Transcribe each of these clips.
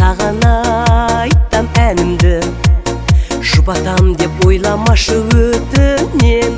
саған айтам әнімді, жұбатам деп ойламашы өтінем,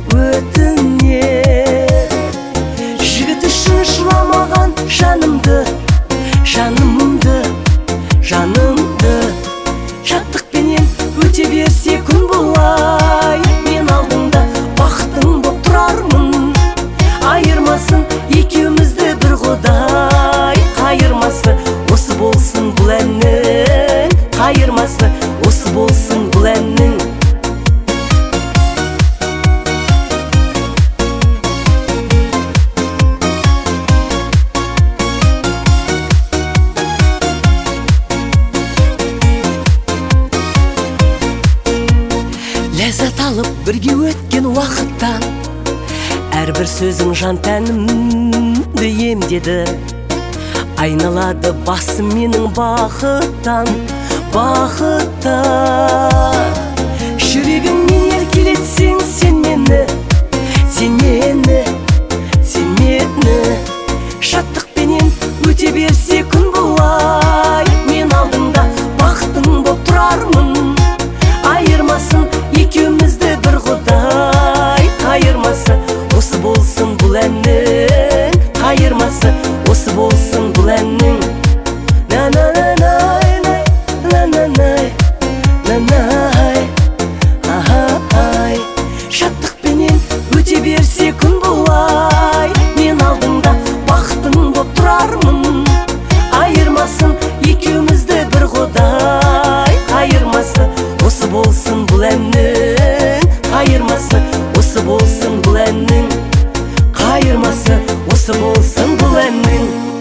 өтінем. Жігіт үшін жыламаған жанымды, жанымды, жанымды. Шаттықпенен өте берсе күн бұлай, мен алдыңда бақытың боп тұрармын. Айырмасын екеумізді бір Құдай, қайырмасы осы болсын бұл әннің, қайырмасы осы болсын бұл әннің. Ләззат алып бірге өткен уақыттан, әрбір сөзің жан тәнімді емдеді. Айналады басым менің бақыттан, бақыттан. Жүрегіммен еркелетсең сен мені, сен мені, сен мені. Шаттықпенен өте берсе күн бұлай, мен алдыңда бақытың боп тұрармын. Айырмасын екеумізді бір Құдай, қайырмасы осы болсын бұл әннің, қайырмасы осы болсын бұл әннің. На-на-на-най-най, на-на-най, на-най, ахай. Шаттықпенен өте берсе күн бұлай, мен алдыңда бақытың боп тұрармын. Айырмасын екеумізді бір Құдай, қайырмасы осы болсын бұл әннің, қайырмасы осы болсын бұл әннің, қайырмасы осы болсын бұл әннің.